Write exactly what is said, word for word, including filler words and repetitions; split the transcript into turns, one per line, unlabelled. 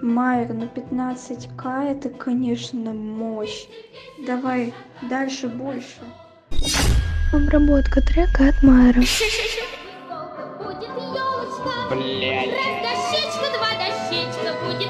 Майер, ну пятнадцать ка это, конечно, мощь. Давай дальше больше.
Обработка трека от Майера.
Блядь. Раз дощечка, два дощечка, будет